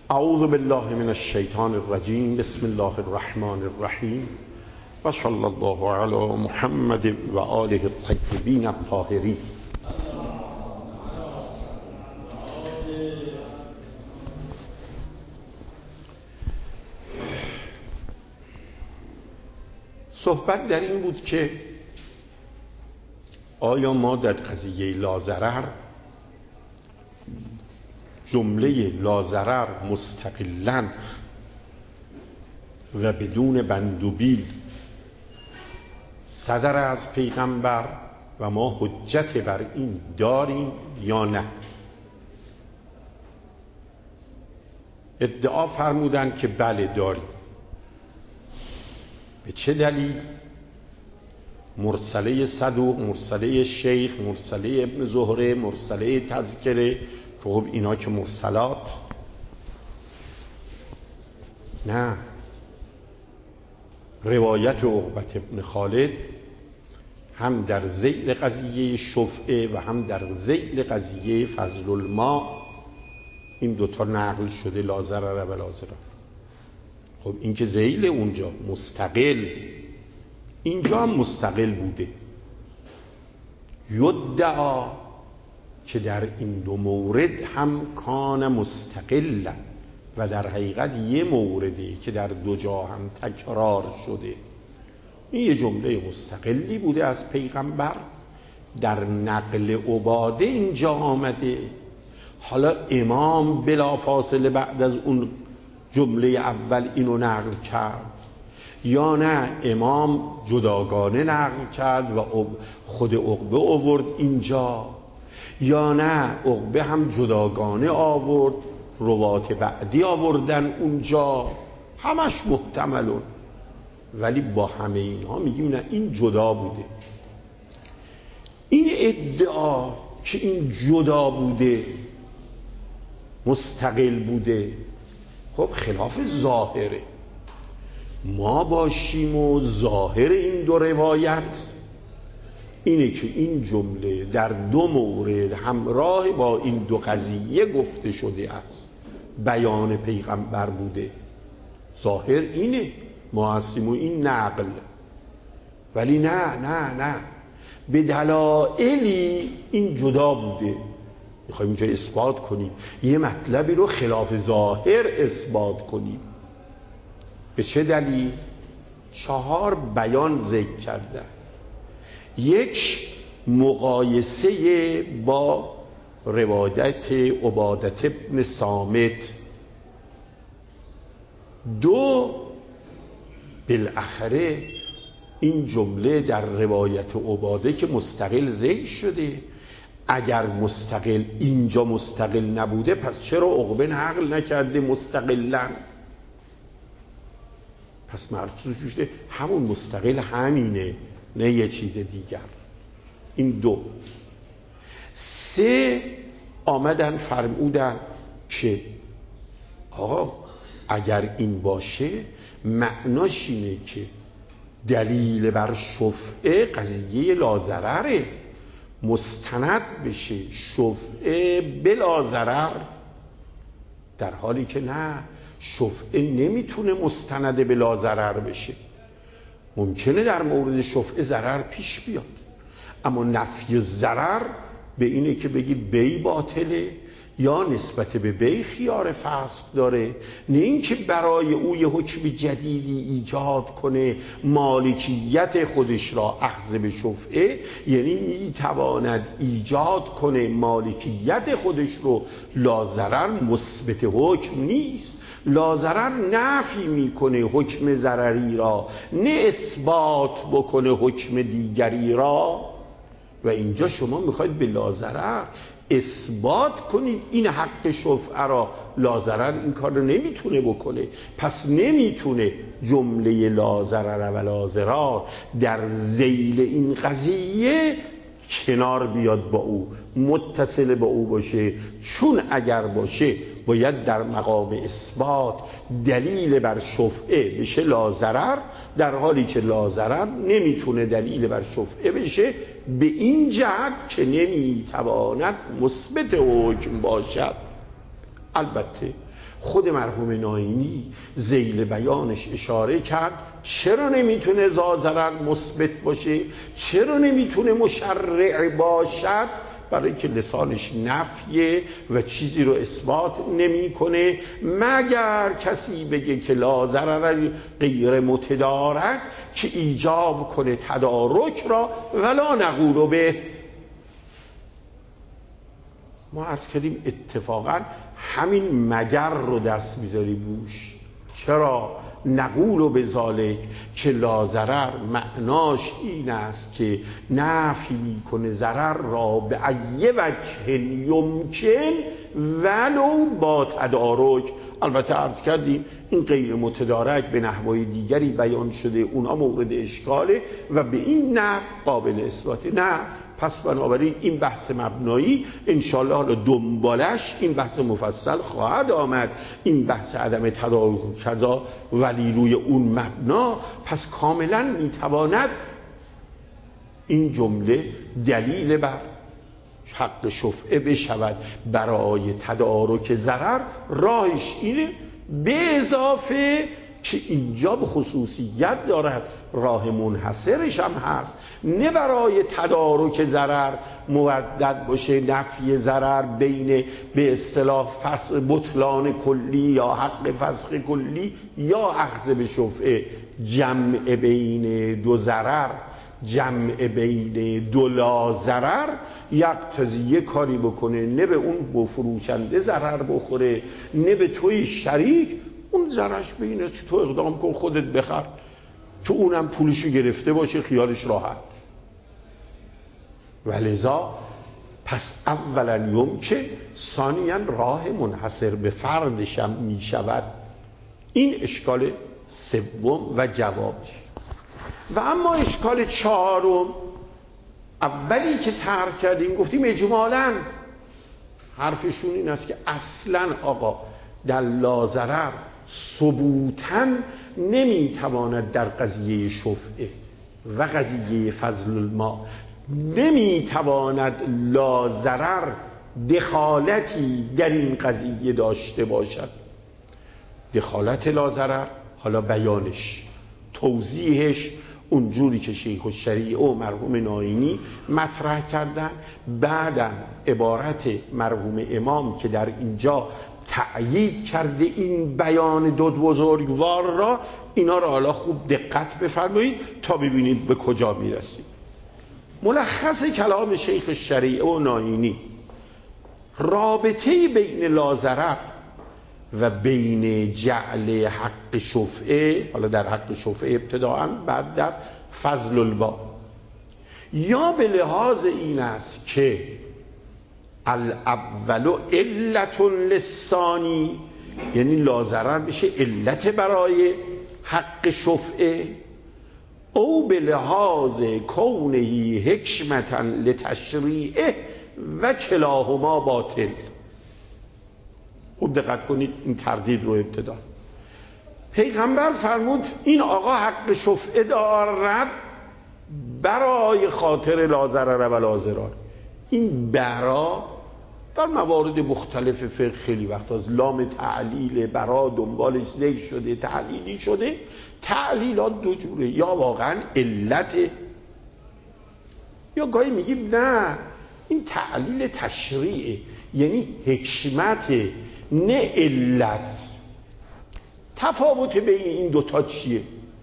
اعوذ بالله من الشیطان الرجیم. بسم الله الرحمن الرحیم و صلی الله علی محمد و آله الطیبین الطاهرین. صحبت در این بود که آیا ما در قضیه لاضرر جمله لاضرر مستقلاً و بدون بند و بیل صدر از پیغمبر و ما حجت بر این داریم یا نه؟ ادعا فرمودند که بله داریم. به چه دلیل؟ مرسله صدوق، مرسله شیخ، مرسله ابن زهره، مرسله تذکره، که خب اینا که مرسلات نه. روایت عقبة ابن خالد هم در ذیل قضیه شفعه و هم در ذیل قضیه فضل الماء این دوتا نقل شده، لا ضرر و لا ضرار. خب این که ذیل اونجا مستقل، اینجا هم مستقل بوده. یدعا که در این دو مورد هم کان مستقلا و در حقیقت یه مورده که در دو جا هم تکرار شده. این یه جمله مستقلی بوده از پیغمبر، در نقل عباده اینجا آمده. حالا امام بلافاصله بعد از اون جمله اول اینو نقل کرد یا نه امام جداگانه نقل کرد و خود عقبه آورد اینجا، یا نه عقبه هم جداگانه آورد، روات بعدی آوردن اونجا، همش محتملون. ولی با همه اینها میگیم نه، این جدا بوده. این ادعا که این جدا بوده، مستقل بوده، خب خلاف ظاهره. ما باشیم و ظاهر این دو روایت اینه که این جمله در دو مورد همراه با این دو قضیه گفته شده است، بیان پیغمبر بوده. ظاهر اینه، ما هستیم و این نقل. ولی نه به دلایلی این جدا بوده. میخوایم اینجا اثبات کنیم، یه مطلبی رو خلاف ظاهر اثبات کنیم. به چه دلیل؟ 4 بیان ذکر کردن. 1 مقایسه با روایت عبادة ابن صامت. 2 بالاخره این جمله در روایت عباده که مستقل ذکر شده، اگر مستقل اینجا مستقل نبوده پس چرا عقبه نقل نکرده مستقلا؟ پس مرسوم شده همون مستقل همینه، نه یه چیز دیگر. این 2. 3 آمدن فرمودن که آقا اگر این باشه معناش اینه که دلیل بر شفعه قضیه لاضرره، مستند بشه شفعه بلا ضرر، در حالی که نه، شفعه نمیتونه مستند بلا ضرر بشه. ممکنه در مورد شفعه ضرر پیش بیاد، اما نفی ضرر به اینه که بگی بی باطله یا نسبت به بی خیار فسق داره، نه اینکه برای او یه حکم جدیدی ایجاد کنه مالکیت خودش را اخذ به شفعه. یعنی میتواند ایجاد کنه مالکیت خودش رو. لاضرر مثبت حکم نیست، لاضرر نفی میکنه حکم ضرری را، نه اثبات بکنه حکم دیگری را. و اینجا شما میخواید به لاضرر اثبات کنید این حق شفعه را. لاضرر این کار رو نمیتونه بکنه، پس نمیتونه جمله لاضرر و لا ضرار در ذیل این قضیه کنار بیاد با او، متصل با او باشه. چون اگر باشه باید در مقام اثبات دلیل بر شفعه بشه لاضرر، در حالی که لاضرر نمیتونه دلیل بر شفعه بشه به این جهت که نمیتواند مثبت حکم باشد. البته خود مرحوم ناینی ذیل بیانش اشاره کرد چرا نمیتونه ضرر مثبت باشه، چرا نمیتونه مشرع باشد، برای که لسانش نفیه و چیزی رو اثبات نمیکنه مگر کسی بگه که لا ضرر غیر متدارک که ایجاب کنه تدارک را ولا نقول به. ما عرض کردیم اتفاقا همین مگر رو دست میذاری بوش. چرا؟ نقول به ذالک که لا ضرر معناش این است که نفی میکنه ضرر را به ای وجه یمکن ولو با تدارک. البته عرض کردیم این غیر متدارک به نحوهای دیگری بیان شده، اونا مورد اشکاله و به این نحو قابل اثباته. نه پس بنابراین این بحث مبنایی انشاءالله حالا دنبالش این بحث مفصل خواهد آمد، این بحث عدم تدارک کذا ولی روی اون مبنا پس کاملا میتواند این جمله دلیل بر حق شفعه بشود برای تدارک ضرر. راهش اینه به اضافه که اینجا به خصوصیت دارد راه منحصرش هم هست، نه برای تدارک ضرر مودد باشه نفی ضرر بین به اصطلاح فصل بطلان کلی یا حق فسخ کلی یا اخذ به شفعه، جمع بین دو ضرر، جمع بین دو لا ضرر یقتضی یه کاری بکنه نه به اون بفروشنده ضرر بخوره نه به توی شریک، اون ضررش به اینه که تو اقدام کن خودت بخر که اونم پولشو گرفته باشه خیالش راحت. ولذا پس اولا یمکن، ثانیا راه منحصر به فردشم می شود. این اشکال سوم و جوابش. و اما اشکال چهارم، اولی که طرح کردیم گفتیم اجمالاً حرفشون این است که اصلاً آقا در لاضرر ثبوتاً نمیتواند در قضیه شفعه و قضیه فضل الماء نمیتواند لاضرر دخالتی در این قضیه داشته باشد. دخالت لاضرر حالا بیانش توضیحش اونجوری که شیخ الشریعه و مرحوم ناینی مطرح کردن، بعدم عبارت مرحوم امام که در اینجا تأیید کرده این بیان دو بزرگوار را، اینا را حالا خوب دقت بفرمایید تا ببینید به کجا میرسید. ملخص کلام شیخ الشریعه و ناینی، رابطه بین لاضرر و بین جعل حق شفعه، حالا در حق شفعه ابتداءً بعد در فضل البا، یا به لحاظ این است که الاول علت للثانی، یعنی لاضرر بشه علت برای حق شفعه، او به لحاظ کونه حکمتا لتشریعه و کلاهما باطل. خوب دقت کنید این تردید رو ابتدا. پیغمبر فرمود این آقا حق شفعه دارد برای خاطر لا ضرر و لا ضرار. این برا در موارد مختلف فقه خیلی وقت از لام تعلیل برا دنبالش زی شده تعلیلی شده. تعلیلات دو جوره، یا واقعا علته یا گاهی میگیم نه این تعلیل تشریعه، یعنی حکمت نه علت. تفاوت بین این دوتا چیه؟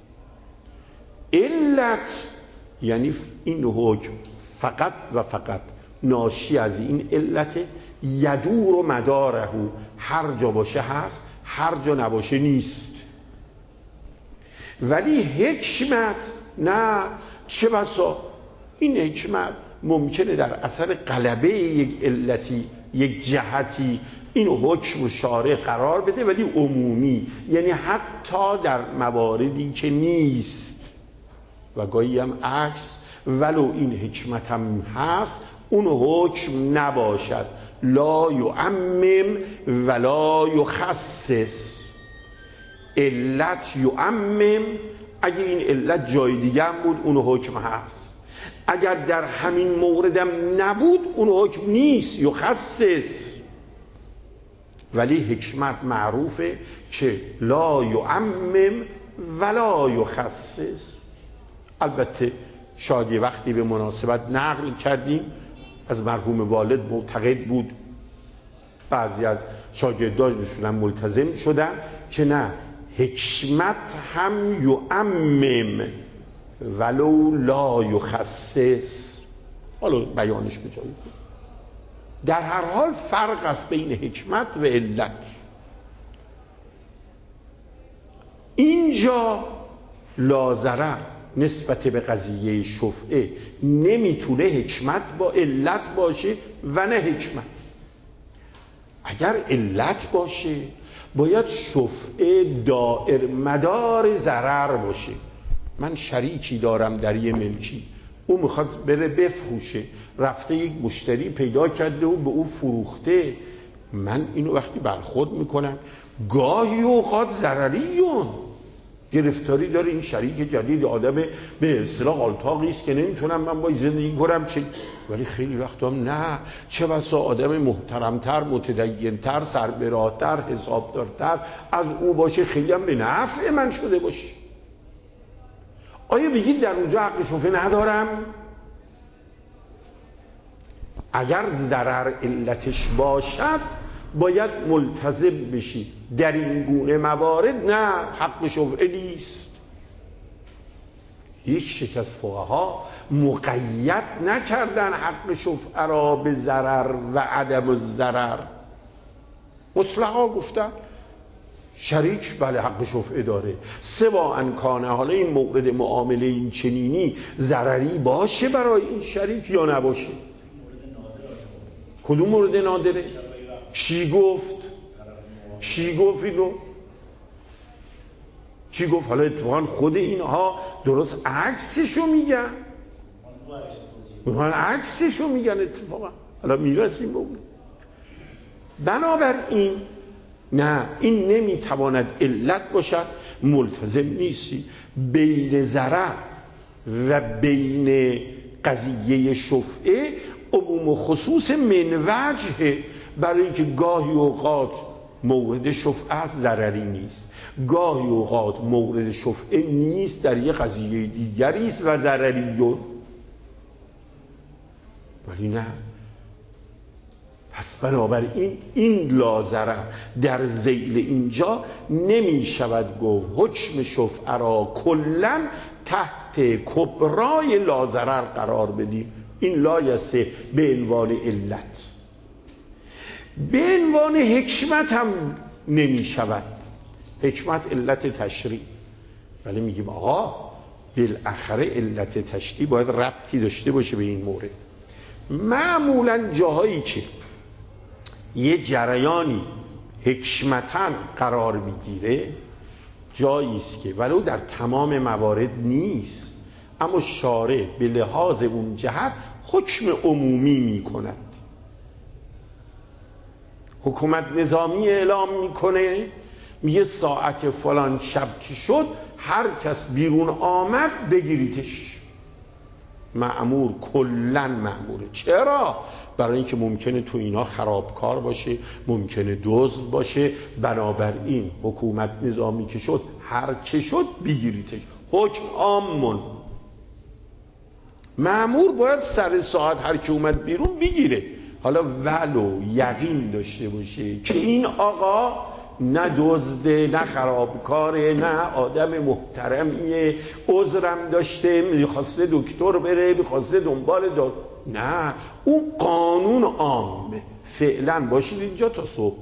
علت یعنی این حکم فقط و فقط ناشی از این علت، یدور و مداره، هر جا باشه هست هر جا نباشه نیست. ولی حکمت نه، چه بسا این حکمت ممکنه در اثر غلبه یک علتی یک جهتی این حکم شارع قرار بده ولی عمومی، یعنی حتی در مواردی که نیست، و گاهی هم عکس ولو این حکمت هم هست اون حکم نباشد. لا یعمم ولا یخصص. علت یعمم، اگه این علت جای دیگه هم بود اون حکم هست، اگر در همین موردم نبود اون حکم نیست. یخصص ولی حکمت معروفه که لا یعمم ولا یخصص. البته شاید وقتی به مناسبت نقل کردیم از مرحوم والد معتقد بود، بعضی از شاگرداشون هم ملتزم شدن که نه، حکمت هم یعمم ولو لا یخصص. حالا بیانش به جایی بود. در هر حال فرق است بین حکمت و علت. اینجا لازرر نسبت به قضیه شفعه نمیتونه حکمت با علت باشه و نه حکمت. اگر علت باشه باید شفعه دائر مدار ضرر باشه. من شریکی دارم در یه ملکی، او میخواد بره بفروشه، رفته یک مشتری پیدا کرده و به او فروخته، من اینو وقتی برخورد میکنم گاهی اوقات ضرریون گرفتاری داره این شریک جدید، آدم به اصطلاح آلتاقی است که نمیتونم من باید زندگی کنم ولی خیلی وقتا هم نه، چه بسا آدم محترمتر، متدینتر، سربراهتر، حسابدارتر از او باشه، خیلی هم به نفع من شده باشه. آیا بگید در اونجا حق شفعه ندارم؟ اگر ضرر علتش باشد باید ملتزم بشی. در این گونه موارد نه، حق شفعه نیست. هیچ از فقها مقید نکردن حق شفعه را به ضرر و عدم الضرر، مطلقا گفتن شریک بله حق شفعه داره، سوا ان کانه، حالا این مورد معامله این چنینی ضرری باشه برای این شریک یا نباشه. کدوم مورد نادره؟ چی گفت اینو؟ چی گفت؟ حالا اتفاقا خود اینها درست عکسشو میگن اتفاقا. حالا میرسیم به اون. بنابراین نه، این نمیتواند علت باشد، ملتزم نیستی. بین ضرر و بین قضیه شفعه عموم و خصوص من وجهه، برای اینکه گاهی اوقات مورد شفعه است ضرری نیست، گاهی اوقات مورد شفعه نیست در یه قضیه دیگری است و ضرریون. ولی نه، پس بنابراین این لازرر در ذیل اینجا نمی شود گفت حکم شفعه را کلن تحت کبرای لازرر قرار بدیم. این لایسه به عنوان علت. به عنوان حکمت هم نمی شود. حکمت علت تشریع، ولی میگیم آقا بالاخره علت تشریع باید ربطی داشته باشه به این مورد. معمولا جاهایی که یه جریانی حکمتاً قرار میگیره جایی است که ولو در تمام موارد نیست، اما شارع به لحاظ اون جهت حکم عمومی میکند. حکومت نظامی اعلام میکنه، میگه ساعت فلان شب که شد هر کس بیرون آمد بگیریدش. مأمور کلن مأموره. چرا؟ برای اینکه ممکنه تو اینا خرابکار باشه، ممکنه دزد باشه، بنابراین حکومت نظامی که شد هر که شد بگیریدش. حکم عامون، مأمور باید سر ساعت هر که اومد بیرون بگیره. حالا ولو یقین داشته باشه که این آقا نه دزده، نه خرابکاره، نه آدم محترمیه، عذرم داشته، میخواسته دکتر بره، میخواسته دنبال نه، اون قانون عامه، فعلا باشید اینجا تا صبح.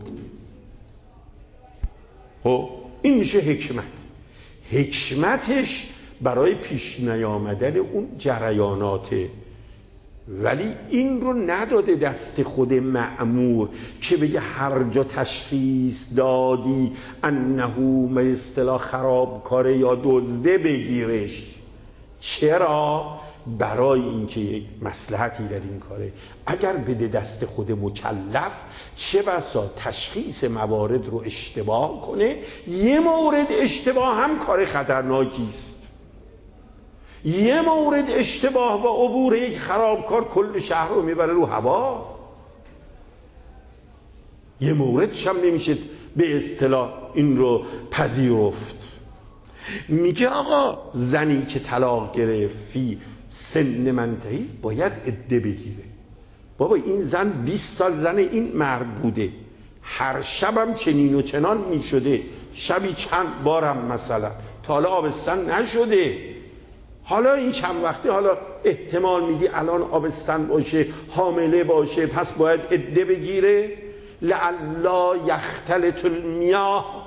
خب این میشه حکمت. حکمتش برای پیش نیامدن اون جریاناته، ولی این رو نداده دست خود مأمور که بگه هر جا تشخیص دادی انهو به اصطلاح خرابکاره یا دزده بگیرش. چرا؟ برای اینکه یک مصلحتی در این کاره. اگر بده دست خود مکلف چه بسا تشخیص موارد رو اشتباه کنه، یه مورد اشتباه هم کار خطرناکی است. یه مورد اشتباه با عبور یک خرابکار کل شهر رو میبره رو هوا. یه موردش هم نمیشه به اصطلاح این رو پذیرفت. میگه آقا زنی که طلاق گرفت فی سن منتهی باید عده بگیره. بابا این زن 20 سال زن این مرد بوده، هر شبم چنین و چنان میشده، شبی چند بارم مثلا، تا حالا آبستن نشده، حالا این چند وقته حالا احتمال میدی الان آبستن باشه، حامله باشه، پس باید عده بگیره. لعلا یختلط المیاه،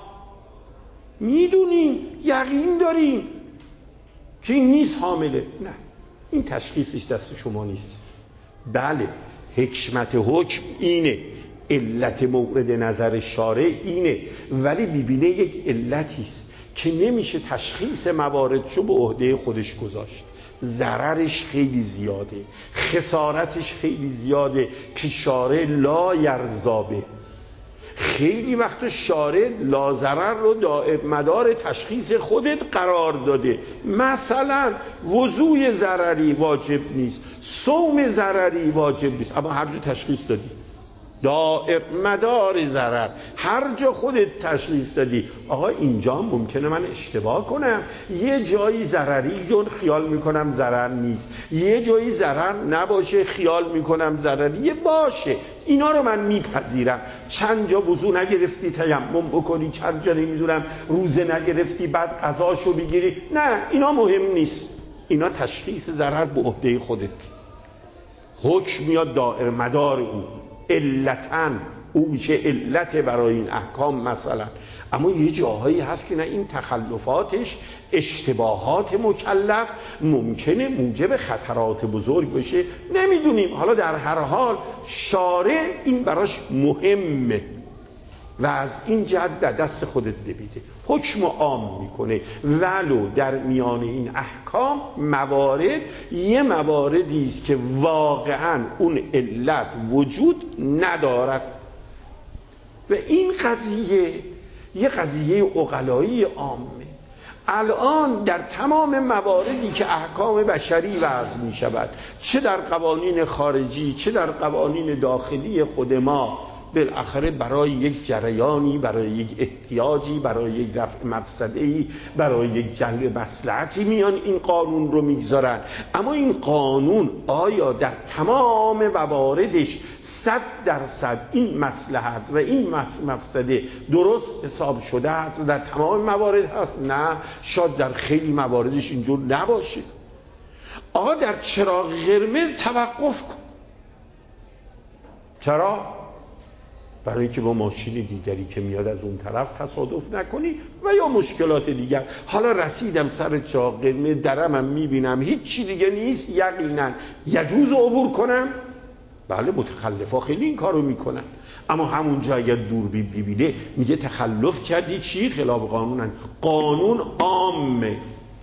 میدونیم یقین داریم که این نیست حامله، نه این تشخیصش دست شما نیست. بله حکمت حکم اینه، علت مورد نظر شارع اینه، ولی ببینه یک علتیست که نمیشه تشخیص مواردشو به عهده خودش گذاشت. ضررش خیلی زیاده، خسارتش خیلی زیاده که شارع لا یرضابه. خیلی وقت شارع لاضرر رو دائم مدار تشخیص خودت قرار داده. مثلا وضوء ضرری واجب نیست، صوم ضرری واجب نیست، اما هر جا تشخیص دادی دائم مدار ضرر، هر جا خودت تشخیص دادی آقا اینجا ممکنه من اشتباه کنم، یه جایی ضرری جون خیال میکنم ضرر نیست، یه جایی ضرر نباشه خیال میکنم ضرریه باشه، اینا رو من میپذیرم. چند جا وضو نگرفتی تیمم بکنی، چند جا نمیدونم روزه نگرفتی بعد قضاشو بگیری، نه اینا مهم نیست، اینا تشخیص ضرر به عهده خودت، حکم یا دائره مدار او، علتاً او میشه علت برای این احکام مثلا. اما یه جاهایی هست که نه این تخلفاتش، اشتباهات مکلف ممکنه موجب خطرات بزرگ بشه، نمیدونیم. حالا در هر حال شارع این براش مهمه و از این جهت در دست خودت ببیده، حکم عام میکنه، ولو در میان این احکام موارد یه مواردی است که واقعا اون علت وجود ندارد. و این قضیه یه قضیه عقلایی عامه. الان در تمام مواردی که احکام بشری وضع می شود، چه در قوانین خارجی چه در قوانین داخلی خود ما، بالاخره برای یک جریانی، برای یک احتیاجی، برای یک رفع مفسده‌ای، برای یک جلب مصلحتی میان این قانون رو میگذارن. اما این قانون آیا در تمام مواردش 100% این مصلحت و این مفسده درست حساب شده است و در تمام موارد هست؟ نه، شاید در خیلی مواردش اینجور نباشه. آقا در چراغ قرمز توقف کن. چرا؟ برای اینکه با ماشین دیگری که میاد از اون طرف تصادف نکنی و یا مشکلات دیگر. حالا رسیدم سر چراغ قرمز، درمم میبینم هیچی دیگه نیست، یقینا یجوز عبور کنم؟ بله متخلفا خیلی این کارو میکنن، اما همونجا اگر دوربین ببینه میگه تخلف کردی چی؟ خلاف قانونن. قانون عامه.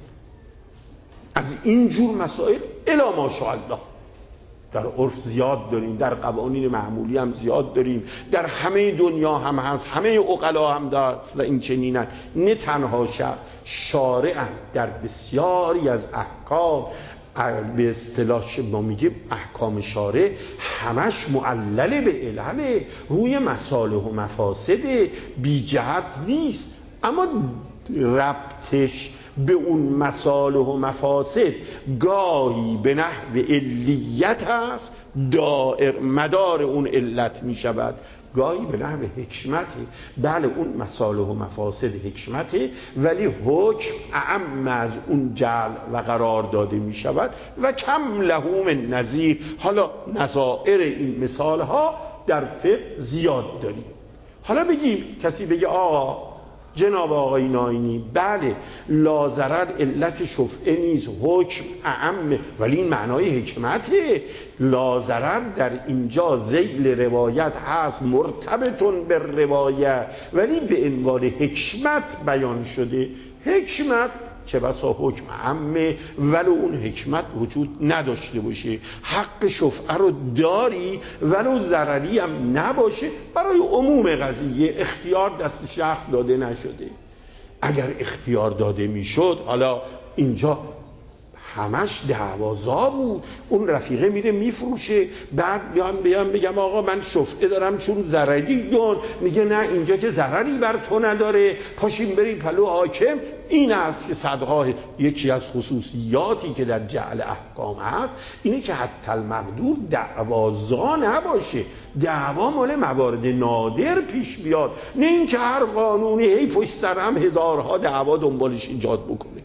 از اینجور مسائل الا ماشاءالله در عرف زیاد داریم، در قوانین معمولی هم زیاد داریم، در همه دنیا هم هست، همه عقلا هم دارست و این چنینن. نه تنها شارعن در بسیاری از احکام، به اصطلاح ما میگیم احکام شارع همش معلل به علل، روی مصالح و مفاسد، بی جهت نیست، اما ربطش به اون مصالح و مفاسد گاهی به نحو علیت هست، دائر مدار اون علت می شود، گاهی به نحو حکمته. بله اون مصالح و مفاسد حکمته، ولی حکم اعم از اون جعل و قرار داده می شود و کم له من نظیر. حالا نظائر این مثال ها در فقه زیاد داریم. حالا بگیم کسی بگه آقا جناب آقای ناینی، بله لاضرر علت شفعه نیست، حکم اعم، ولی این معنای حکمته. لاضرر در اینجا ذیل روایت هست، مرتبطون به روایت، ولی به عنوان حکمت بیان شده. حکمت چه بسا حکم عمه، ولو اون حکمت وجود نداشته باشه، حق شفعه رو داری ولو ضرری هم نباشه. برای عموم قضیه اختیار دست شخص داده نشده. اگر اختیار داده میشد، حالا اینجا همش دعوازا بود. اون رفیقه میره میفروشه، بعد بیان بگم آقا من شفعه دارم چون ضرری دون، میگه نه اینجا که ضرری بر تو نداره، پاشیم بریم پلو حاکم. این است که صدها یکی از خصوصیاتی که در جعل احکام هست اینه که حتی المقدور دعوازا نباشه، دعوا مال موارد نادر پیش بیاد، نه اینکه هر قانونی هی پشت سر هم هزارها دعوا دنبالش ایجاد بکنه.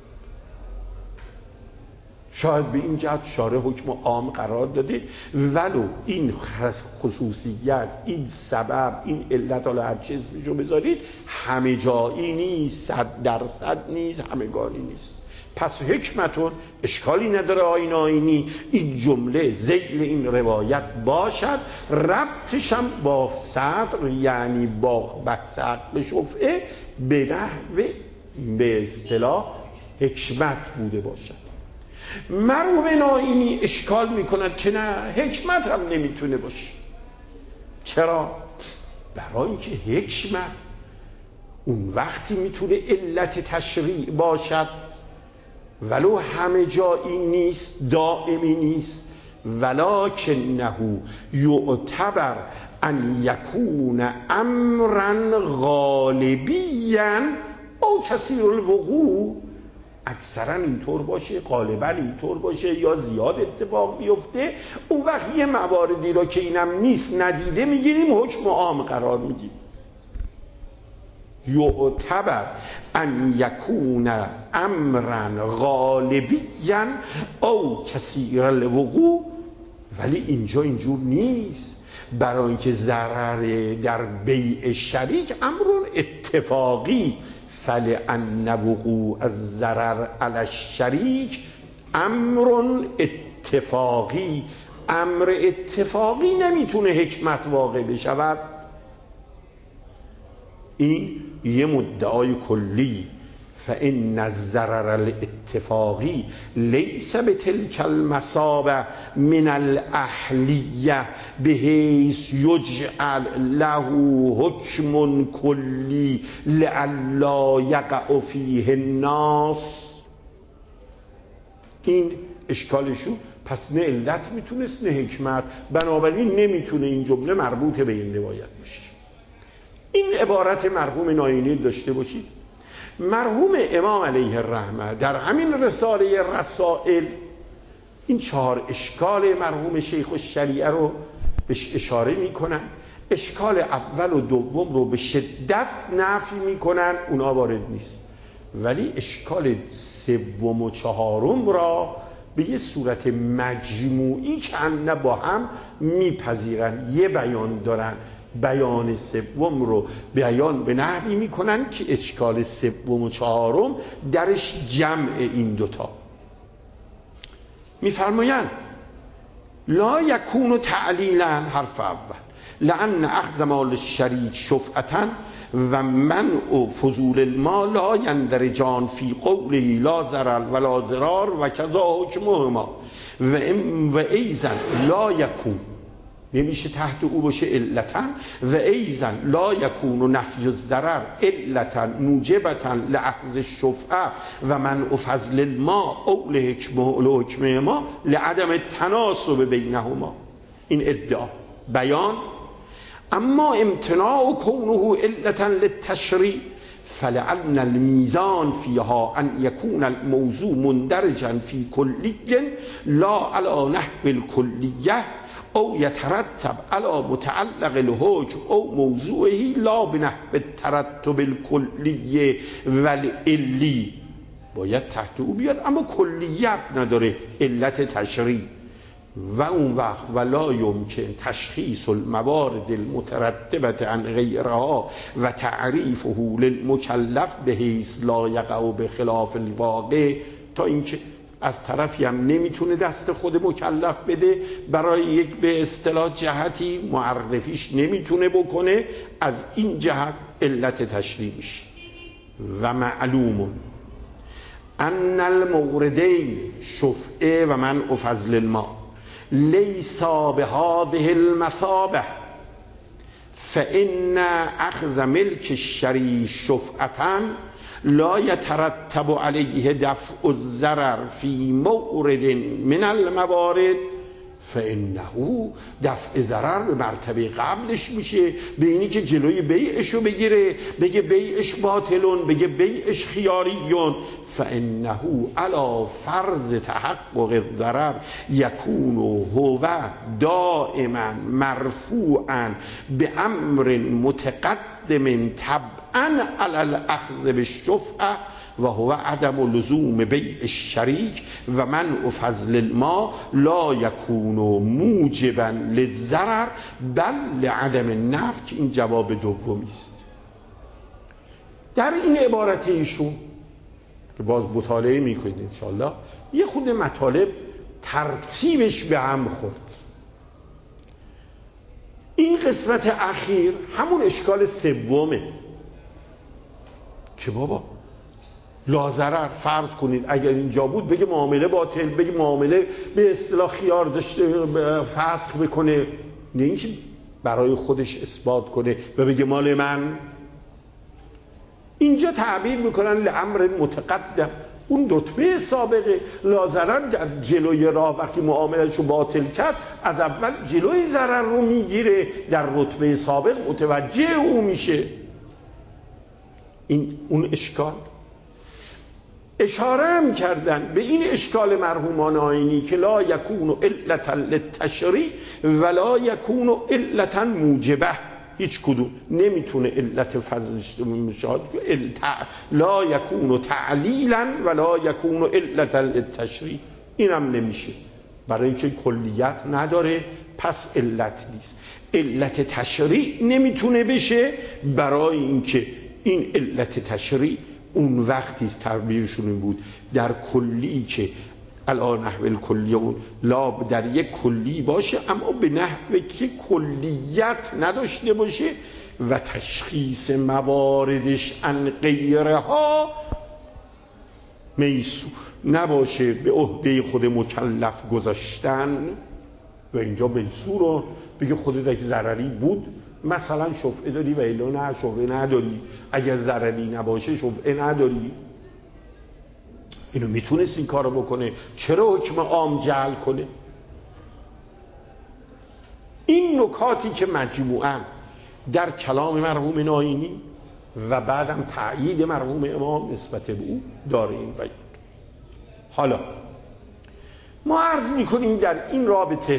شاید به این جهت شارع حکم عام قرار داده، ولو این خصوصیت، این سبب، این علت، حالا هر چه اسمشو بذارید، همه جایی نیست، 100% نیست، همگانی نیست. پس حکمتون اشکالی نداره آیینی این جمله ذیل این روایت باشد، ربطش هم با صدر یعنی با بحث حق شفعه به نحو به اصطلاح حکمت بوده باشد. مرحوم نائینی اشکال میکند که نه، حکمت هم نمیتونه باشه. چرا؟ برای اینکه حکمت اون وقتی میتونه علت تشریع باشد ولو همه جایی نیست، دائمی نیست، ولکنه یعتبر ان یکون امرا غالبیا او کثیر الوقوع. اکثرا اینطور باشه، غالبا اینطور باشه، یا زیاد اتفاق بیفته. اون وقت یه مواردی را که اینم نیست ندیده میگیریم حکم عام قرار میدیم. یعتبر ان یکون امرا غالبیا او کثیر الوقوع. ولی اینجا اینجور نیست، برای اینکه ضرر در بیع شریک امر اتفاقی، فلأن وقوع الضرر علی الشریک امر اتفاقی. امر اتفاقی نمیتونه حکمت واقع بشود. این یه مدعای کلی. فإن الضرر الاتفاقی لیس بتلك المثابة من الأهلیة بحیث یجعل له حکم کلی لئلا یقع فیه الناس. این اشکالشون. پس نه علت میتونست نه حکمت، بنابراین نمیتونه این جمله مربوط به این روایت باشه. این عبارت مرحوم نائینی داشته باشید. مرحوم امام علیه الرحمه در همین رساله رسائل این 4 اشکال مرحوم شیخ الشریعه رو بهش اشاره میکنن. اشکال اول و دوم رو به شدت نفی میکنن، اونا وارد نیست. ولی اشکال سوم و چهارم را به یه صورت مجموعی که هم با هم میپذیرن، یه بیان دارن. بیان سوم رو بیان به نحوی میکنن که اشکال سوم و چهارم درش جمع این دوتا. میفرمایند لا یکون تعلیلا، حرف اول، لأن اخذ مال الشریک شفعة و منع فضول المال لا یندرجان فی قوله لا ضرر ولا ضرار و کذا حکمهما و ایضا لا یکون، نمیشه تحت او باشه علتا، و ایضا لا یکون نفی الضرر علتا موجبتا لأخذ الشفعه و منع فضل الماء او لحکمهما لعدم التناسب بینهما. این ادعا بیان. اما امتناع کونه علتا للتشریع فلعن الميزان فيها أن يكون الموضوع مندرجا في كلية لا على نحو الكلية او يترتب على متعلق الحكم او موضوعه لا بنحو الترتب الكلي والعلی. باید تحت او بیاد اما کلیت نداره، علت تشریع. و اون وقت ولا يمكن تشخیص الموارد المترتبة عن غیرها و تعریفه للمکلف بحیث لا یقع بخلاف الواقع. تا اینکه از طرفی هم نمیتونه دست خود مکلف بده برای یک به اصطلاح جهتی، معرفیش نمیتونه بکنه، از این جهت علت تشریع میشه. و معلوم ان الموردین شفعه و منع فضل الماء لیسا بهذه المثابه فإن اخذ ملک الشریع شفعة لا یترتب علیه دفع الضرر فی مورد من الموارد فانه دفع ضرر به مرتبه قبلش میشه، به اینی که جلوی بیعشو بگیره، بگه بیعش باطلون، بگه بیعش خیاریون. فانه علی فرض تحقق الضرر یکون هو دائما مرفوعا به امر متقدم طبعا علی الاخذ بالشفعه و هو عدم لزوم بیع الشریک و منع فضل الماء لا یکون موجبا للضرر بل لعدم النفع، که این جواب دومی است. در این عبارت ایشون که باز مطالعه میکنید انشاءالله یه خود مطالب ترتیبش به هم خورد. این قسمت اخیر همون اشکال سومه که بابا لازرر فرض کنید اگر اینجا بود بگه معامله باطل، بگه معامله به اصطلاح خیار داشته فسخ بکنه، نه اینکه برای خودش اثبات کنه و بگه مال من. اینجا تعبیر میکنن لامر متقدم، اون رتبه سابقه. لازرر در جلوی راه وقتی معاملهشو باطل کرد از اول جلوی ضرر رو میگیره، در رتبه سابق متوجه او میشه. این اون اشکال. اشاره هم کردن به این اشکال مرحومان آیینی که لا یکون علتا للتشریع ولا یکون علتا موجبه، هیچ کدوم نمیتونه علت فضلش مشاهد، لا یکون تعلیلا ولا یکون علتا للتشریع، اینم نمیشه برای اینکه کلیت نداره، پس علت نیست. علت تشریع نمیتونه بشه برای اینکه این علت تشریع اون وقتی است تعبیرشون این بود در کلی که الان نحو کلی اون لاب در یک کلی باشه اما به نحوی که کلیت نداشته باشه و تشخیص مواردش عن غیرها میسور نباشه، به عهده خود مکلف گذاشتن. و اینجا میسور رو بگه خودت اگه ضرری بود مثلا شفعه داری و الا نه شفعه نداری، اگر ضرری نباشه شفعه نداری. اینو میتونست این کارو بکنه، چرا حکم عام جعل کنه؟ این نکاتی که مجموعاً در کلام مرحوم آیینی و بعدم تأیید مرحوم امام نسبت به او داره این بیان. حالا ما عرض میکنیم در این رابطه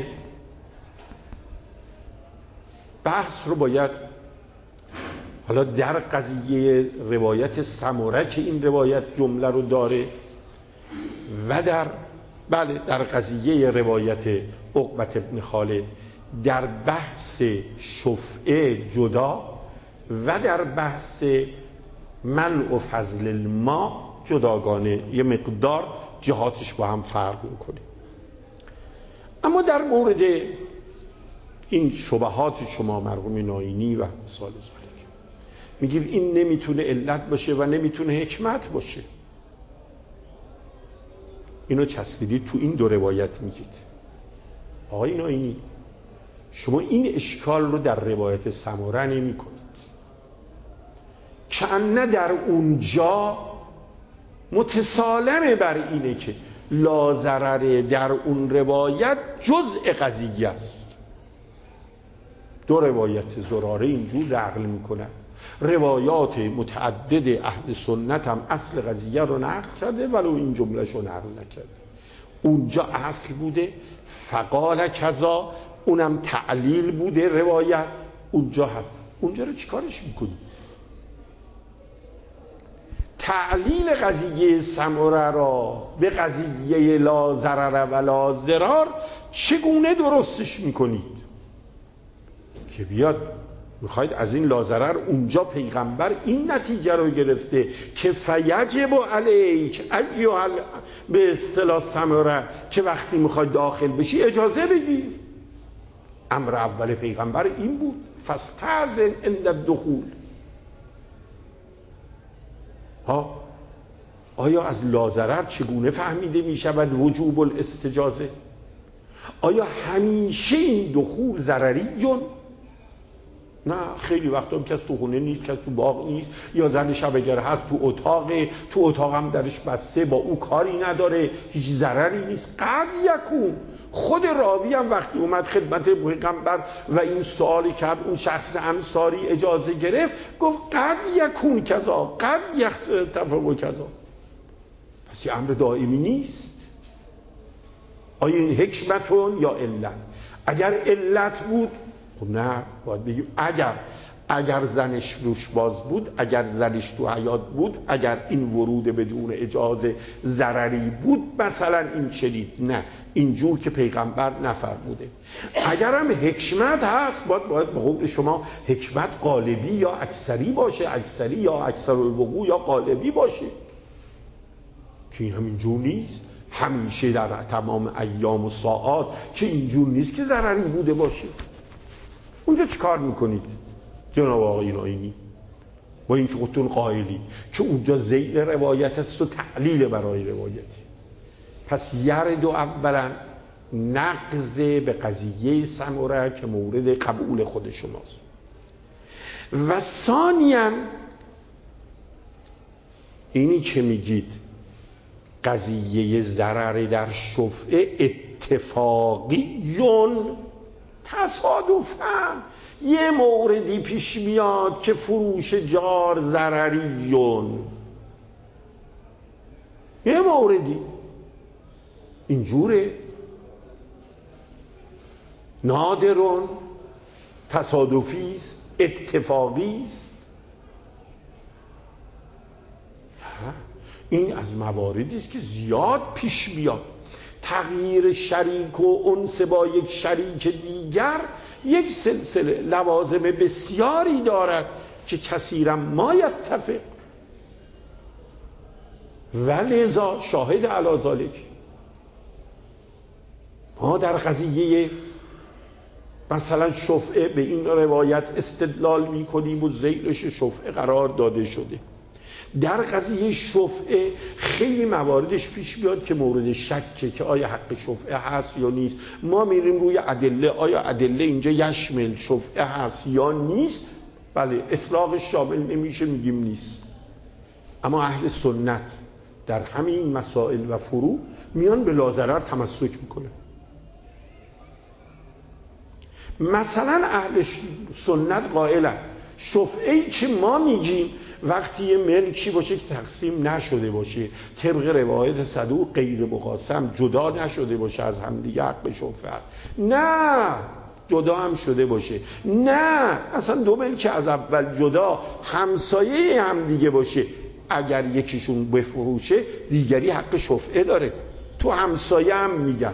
بحث رو باید حالا در قضیه روایت سمره که این روایت جمله رو داره و در قضیه روایت عقبة ابن خالد در بحث شفعه جدا و در بحث منع و فضل الماء جداگانه یه مقدار جهاتش با هم فرق میکنه. اما در مورد این شبهات شما مرحوم ناینی و مثال ذالک میگید این نمیتونه علت باشه و نمیتونه حکمت باشه، اینو چسبیدید تو این دو روایت. میگید آقای ناینی شما این اشکال رو در روایت سمره نمی کنید، چند در اونجا متسالمه بر اینه که لازرره در اون روایت جزء قضیه است. دو روایت زراره اینجور نقل میکنن، روایات متعدد اهل سنت هم اصل قضیه رو نقل کرده ولو این جملهش رو نقل نکرده. اونجا اصل بوده فقال کذا، اونم تعلیل بوده روایت اونجا هست. اونجا رو چیکارش میکنید؟ تعلیل قضیه سمره را به قضیه لا ضرر و لا ضرار چگونه درستش میکنید؟ که بیاد میخواید از این لا ضرر اونجا پیغمبر این نتیجه رو گرفته که فیجب علیک ایها به اصطلاح سمره که وقتی میخواید داخل بشی اجازه بگیر. امر اول پیغمبر این بود فاستأذن عند الدخول. آیا از لا ضرر چگونه فهمیده میشود وجوب نه، خیلی وقتا کس تو خونه نیست، کس تو باغ نیست، یا زن شب اگر هست تو اتاق هم درش بسته، با او کاری نداره، هیچ ضرری نیست. قد یکون. خود راوی هم وقتی اومد خدمت پیغمبر و این سوالی کرد، اون شخص انصاری اجازه گرفت، گفت قد یکون کذا، قد یختفق کذا. پس این امر دائمی نیست. آیا این حکمتون یا علت؟ اگر علت بود خب نه، باید بگیم اگر زنش روش باز بود، اگر زنش تو حیات بود، اگر این ورود بدون اجازه ضرری بود، مثلا این شدید. نه، اینجور که پیغمبر نفرموده. اگر هم حکمت هست، باید به قول شما حکمت غالبی یا اکثری باشه، اکثری یا اکثر الوقوع یا غالبی باشه، که این همینجور نیست. همیشه در تمام ایام و ساعات که اینجور نیست که ضرری بوده باشه. اونجا چی کار میکنید جناب آقای آیینی؟ با این که خودتون قائلی که اونجا ذیل روایت است و تعلیل برای روایت. پس یرد و اولا نقض به قضیه سمره که مورد قبول خود شماست، و ثانیاً اینی که میگید قضیه ضرر در شفعه اتفاقیون، تصادفاً یه موردی پیش میاد که فروش جار ضرریون، یه موردی اینجوره، نادرون، تصادفیست، اتفاقیست. این از مواردی است که زیاد پیش میاد. تغییر شریک و انس با یک شریک دیگر یک سلسله لوازم بسیاری دارد که کثیرا ما یتفق، و لذا شاهد علی ذلک ما در قضیه مثلا شفعه به این روایت استدلال میکنیم و ذیلش شفعه قرار داده شده. در قضیه شفعه خیلی مواردش پیش بیاد که مورد شکه که آیا حق شفعه هست یا نیست. ما میریم روی ادله، آیا ادله اینجا یشمل شفعه هست یا نیست. بله، اطلاق شامل نمیشه، میگیم نیست. اما اهل سنت در همین مسائل و فروع میان به لاضرر تمسک میکنه. مثلا اهل سنت قائلن شفعه‌ای که ما میگیم وقتی یه ملکی باشه که تقسیم نشده باشه، طبق روایت صدوق غیر مقاسم جدا نشده باشه از همدیگه، حق شفعه است. نه، جدا هم شده باشه. نه، اصلا دو ملک از اول جدا همسایه همدیگه باشه، اگر یکیشون بفروشه دیگری حق شفعه داره. تو همسایه هم میگن.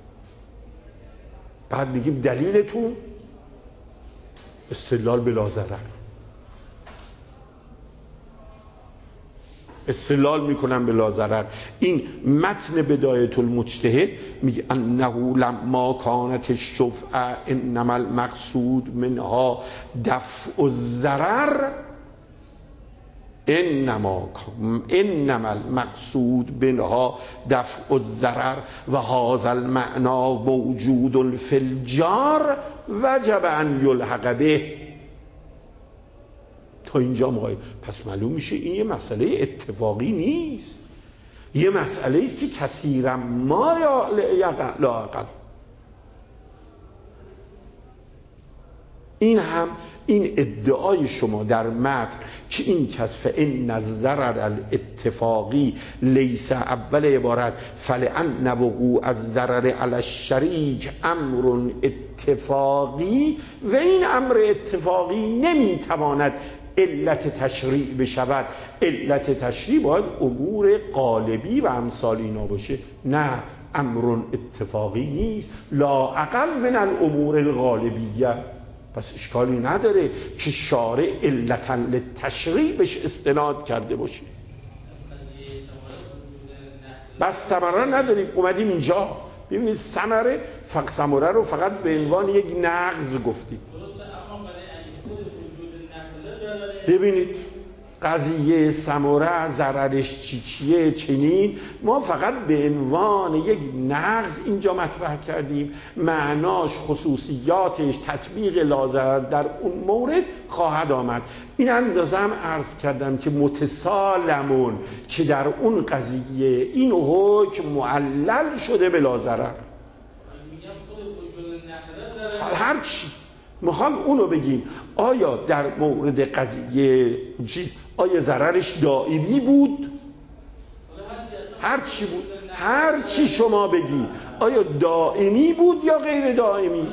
بعد میگیم دلیلتون استدلال بلا ضرر. استدلال میکنن بلا ضرر. این متن بدایت المجتهد میگه انه لما کانت الشفعه انما المقصود منها دفع الضرر، انما المقصود منها دفع الضرر و هذا المعنى موجود فی الجار وجب ان یلحق به. تا اینجا مقایم. پس معلوم میشه این یه مسئله اتفاقی نیست، یه مسئله است که کثیرا ما لااقل. این ادعای شما در متن که این کسف ان الضرر الاتفاقی لیس اول عبارت فلان وقوع الضرر علی الشریک امر اتفاقی، و این امر اتفاقی نمیتواند علت تشریع بشود. علت تشریع باید امور غالبی و امثال اینا باشه. نه، امر اتفاقی نیست، لا اقل من الامور الغالبیه. پس اشکالی نداره که شارع علتا للتشریع بهش استناد کرده باشه. بس ثمره نداریم. اومدیم اینجا ببینید ثمره رو فقط به عنوان یک نقض گفتیم. ببینید قضیه سمره ضررش چیه چنین، ما فقط به عنوان یک نقض اینجا مطرح کردیم، معناش، خصوصیاتش، تطبیق لاضرر در اون مورد خواهد آمد. این اندازه هم عرض کردم که متسالمون که در اون قضیه این حکم معلل شده به لاضرر. هرچی میخوام اونو بگیم، آیا در مورد قضیه چیز آیا ضررش دائمی بود؟ هرچی بود، هرچی شما بگید، آیا دائمی بود یا غیر دائمی؟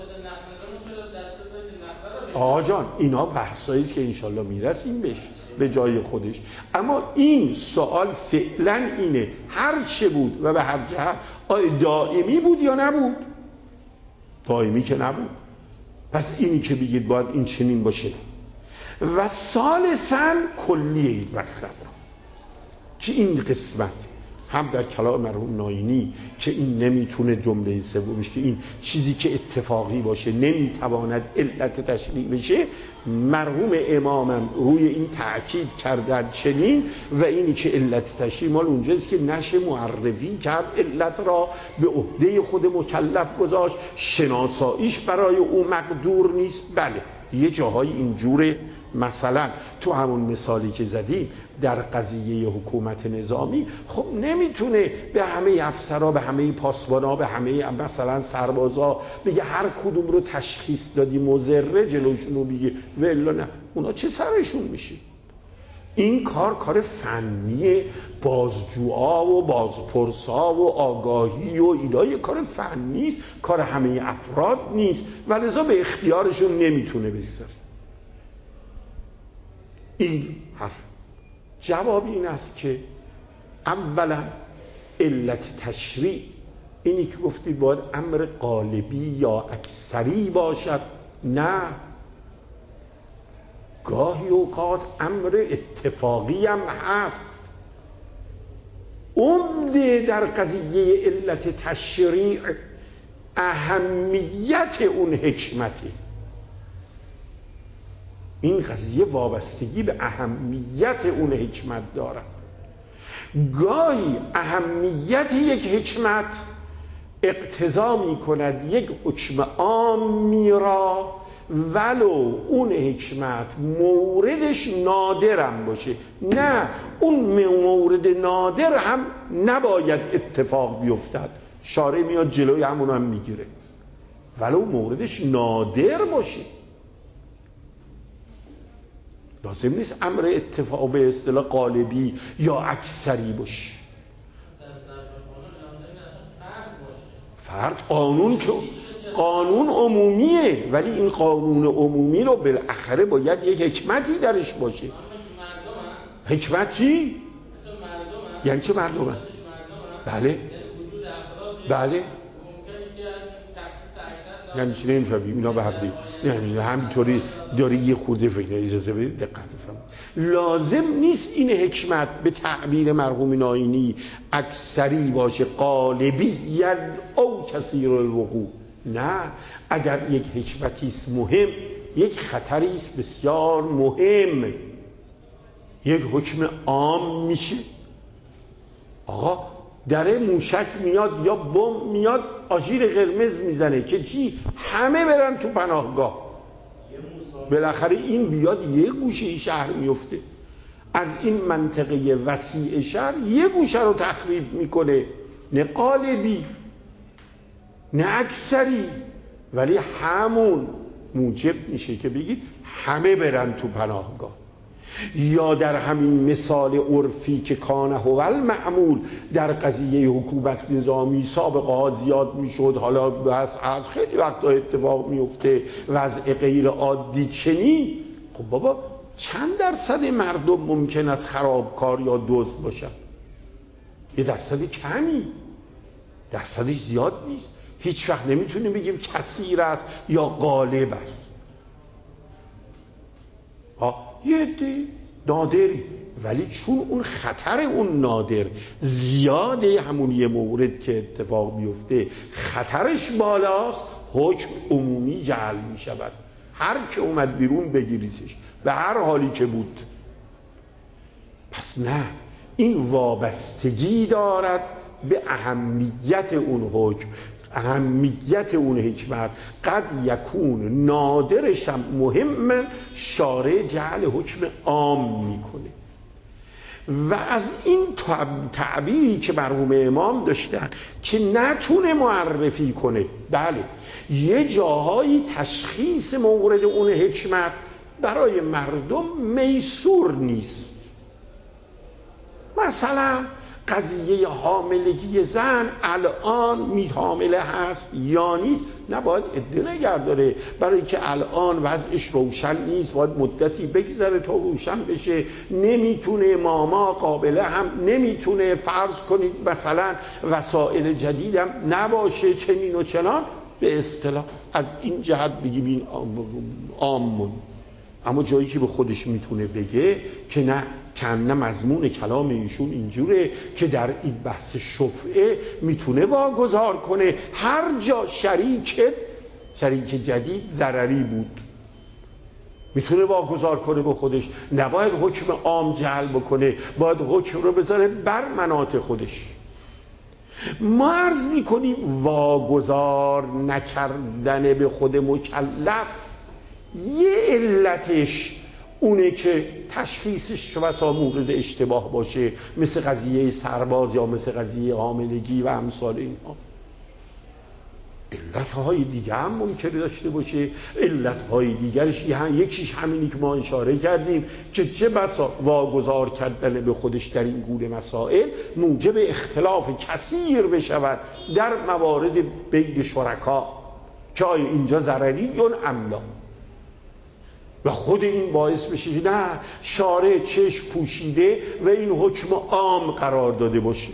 آقا جان اینا بحثاییست که انشالله میرسیم بهش به جای خودش، اما این سوال فعلا اینه هرچی بود و به هر جهت آیا دائمی بود یا نبود؟ دائمی که نبود. پس اینی که بگید باید این چنین باشه. و ثالثاً کلیه این مطلب که این قسمت هم در کلام مرحوم ناینی که این نمیتونه جمله سومش که این چیزی که اتفاقی باشه نمیتواند علت تشریع بشه، مرحوم امامم روی این تأکید کردن چنین، و اینی که علت تشریع مال اونجاست که نشه معرفی کرد علت را به عهده خود مکلف گذاشت، شناساییش برای او مقدور نیست. بله یه جاهای اینجوره، مثلا تو همون مثالی که زدیم در قضیه حکومت نظامی، خب نمیتونه به همه افسرها، به همه پاسبانا، به همه مثلا سربازا بگه هر کدوم رو تشخیص دادی مضره جلوشون رو بگه والا نه، اونا چه سرشون میشه؟ این کار فنی بازجوها و بازپرسا و آگاهی و اینا یه کار فنی است، کار همه افراد نیست و لذا به اختیارشون نمیتونه بذاره. این حرف جواب این است که اولا علت تشریع اینی که گفتی باید امر غالبی یا اکثری باشد، نه، گاهی اوقات امر اتفاقی هم هست. عمده در قضیه علت تشریع اهمیت اون حکمته. این قضیه وابستگی به اهمیت اون حکمت دارد. گاهی اهمیت یک حکمت اقتضا می کند یک حکم عامی را ولو اون حکمت موردش نادرم باشه، نه اون مورد نادر هم نباید اتفاق بیفتد، شارع میاد جلوی همون هم میگیره ولو موردش نادر باشه. لازم نیست امر اتفاق به اصطلاح غالبی یا اکثری باشه. فرد قانون که قانون عمومیه، ولی این قانون عمومی رو بالاخره باید یک حکمتی درش باشه. حکمت چی؟ یعنی چه مردم؟ بله بله یعنی چی؟ نمی‌فهمیم اینا به حدی یعنی همینطوری داری یه خورده فکر، اجازه بدید دقت فهم. لازم نیست این حکمت به تعبیر مرحوم ناینی اکثری باشه، غالبی او کثیر الوقوع. نه، اگر یک حکمتی است مهم، یک خطری است بسیار مهم، یک حکم عام میشه. آقا در موشک میاد یا بمب میاد آژیر قرمز میزنه که چی؟ همه برن تو پناهگاه. بالاخره این بیاد یه گوشه شهر میفته، از این منطقه وسیع شهر یه گوشه رو تخریب میکنه، نه غالبی نه اکثری، ولی همون موجب میشه که بگید همه برن تو پناهگاه. یا در همین مثال عرفی که کان هو المعمول در قضیه حکومت نظامی سابقه ها زیاد میشد، حالا بس از خیلی وقتا اتفاق میفته وضع غیر عادی چنین. خب بابا چند درصد مردم ممکن است خرابکار یا دزد باشن؟ یه درصد کمی، درصدش زیاد نیست. هیچ وقت نمیتونیم بگیم کثیر است یا غالب است. یه عده نادری، ولی چون اون خطر اون نادر زیاده، همون یه مورد که اتفاق بیفته خطرش بالاست، حکم عمومی جعل می شود. هر که اومد بیرون بگیریدش به هر حالی که بود. پس نه، این وابستگی دارد به اهمیت اون حکم، اهمیت اون حکمت. قد یکون نادرشم مهم، شارع جعل حکم عام میکنه. و از این تعبیری که مرحوم امام داشتن که نتونه معرفی کنه، بله یه جاهایی تشخیص مورد اون حکمت برای مردم میسور نیست. مثلا قضیه حاملگی زن الان حامله هست یا نیست، نباید عده نگرداره، برای که الان وضعش روشن نیست، باید مدتی بگذره تا روشن بشه. نمیتونه ماما قابله هم نمیتونه، فرض کنید مثلا وسایل جدیدم نباشه، چنین و چنان. به اصطلاح از این جهت بگیم این عامون. اما جایی که به خودش میتونه بگه که نه، کنه مضمون کلام ایشون اینجوره که در این بحث شفعه میتونه واگذار کنه هر جا شریک جدید ضرری بود، میتونه واگذار کنه به خودش. نباید حکم عام جعل بکنه، باید حکم رو بذاره بر مناط خودش. ما عرض میکنیم واگذار نکردن به خود مکلف یه علتش اونه که تشخیصش بسا مورد اشتباه باشه، مثل قضیه سرباز یا مثل قضیه حاملگی و امثال اینها. علتهای دیگه هم ممکنه داشته باشه. علتهای دیگرش یکیش همینی که ما اشاره کردیم که چه بسا واگذار کردن به خودش در این گونه مسائل موجب اختلاف کثیر بشود در موارد بین شرکا، که آیا اینجا ضرری یا املا. و خود این باعث بشه نه شارع چشم پوشیده و این حکم عام قرار داده باشه.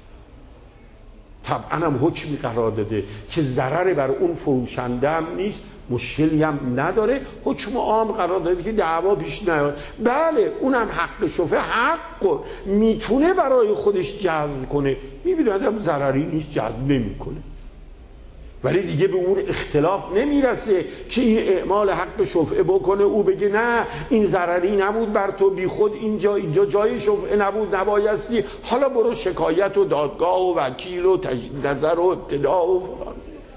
طبعا هم حکمی قرار داده که ضرر بر اون فروشنده هم نیست، مشکلی هم نداره، حکم عام قرار داده که دعوا پیش نیاد. بله اونم حق شفعه حق میتونه برای خودش جذب کنه، میبینه آدم ضرری نیست جذب نمیکنه، ولی دیگه به اون اختلاف نمیرسه که این اعمال حق شفعه بکنه، او بگه نه این ضرری نبود بر تو، بی خود اینجا جای شفعه نبود نبایستی، حالا برو شکایت و دادگاه و وکیل و تجدید نظر و ابتدا و فلان.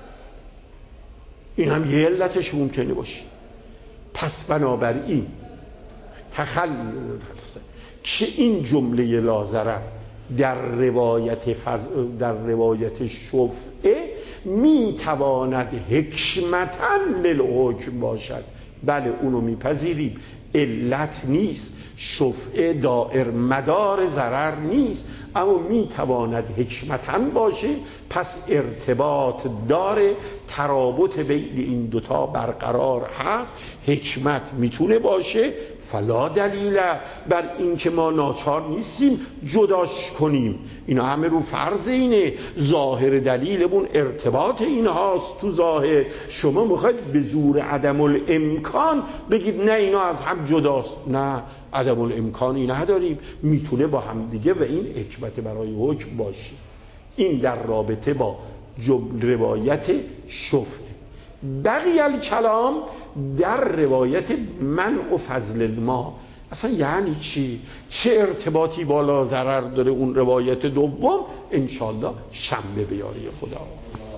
این هم یه علتش ممکنه باشه. پس بنابراین که این جمله لازره در روایت شفعه میتواند حکمتاً للحکم باشد، بله اونو میپذیریم، علت نیست، شفعه دائر مدار ضرر نیست، اما میتواند حکمتاً باشه. پس ارتباط داره، ترابط بین این دوتا برقرار هست، حکمت میتونه باشه. فلا دلیل بر این که ما ناچار نیستیم جداش کنیم، اینا همه رو فرض اینه، ظاهر دلیلمون ارتباط این هاست تو ظاهر. شما میخواید به زور عدم الامکان بگید نه اینا از هم جداست، نه عدم الامکانی نداریم، میتونه با هم دیگه و این حکمت برای حکم باشه. این در رابطه با روایت شفعه. بقی الکلام در روایت منع و فضل الماء اصلا یعنی چی؟ چه ارتباطی با لا ضرر داره اون روایت دوم؟ انشالله شنبه به یاری خدا.